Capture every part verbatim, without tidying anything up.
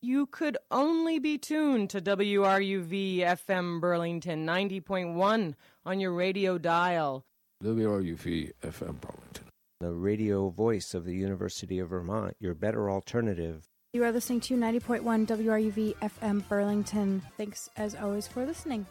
You could only be tuned to W R U V F M Burlington ninety point one on your radio dial. W R U V F M Burlington, the radio voice of the University of Vermont, your better alternative. You are listening to ninety point one W R U V F M Burlington. Thanks, as always, for listening.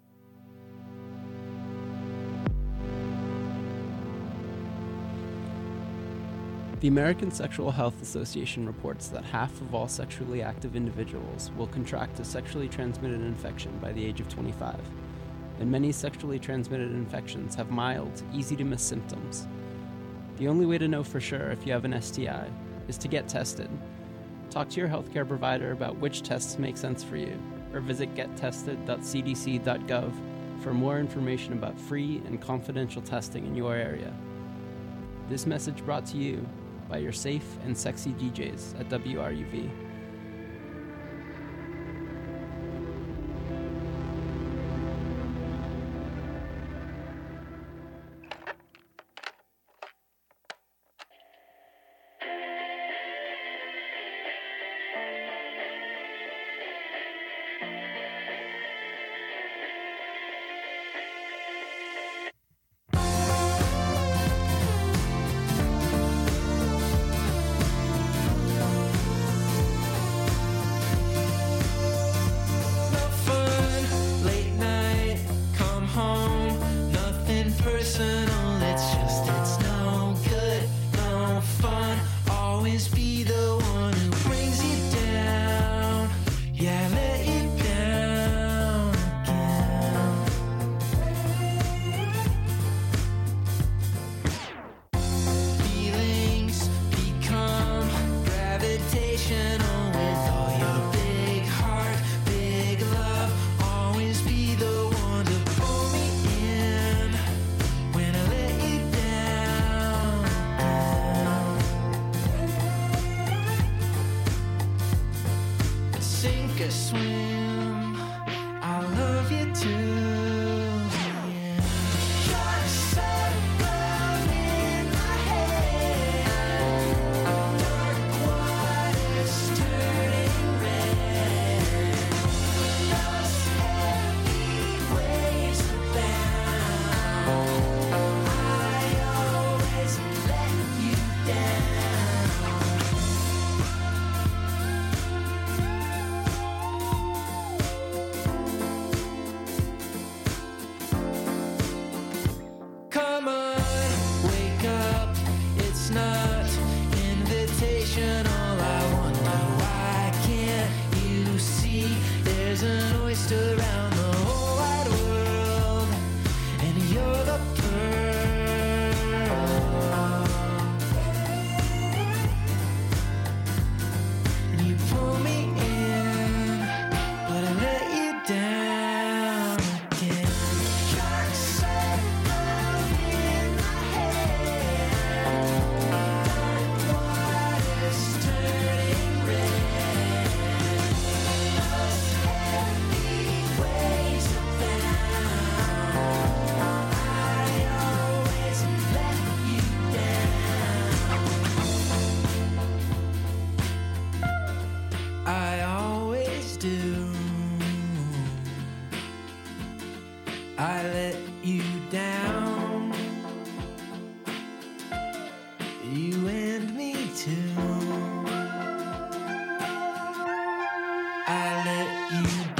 The American Sexual Health Association reports that half of all sexually active individuals will contract a sexually transmitted infection by the age of twenty-five, and many sexually transmitted infections have mild, easy-to-miss symptoms. The only way to know for sure if you have an S T I is to get tested. Talk to your healthcare provider about which tests make sense for you, or visit get tested dot c d c dot gov for more information about free and confidential testing in your area. This message brought to you by your safe and sexy D Js at W R U V. I let you down, you and me too. I let you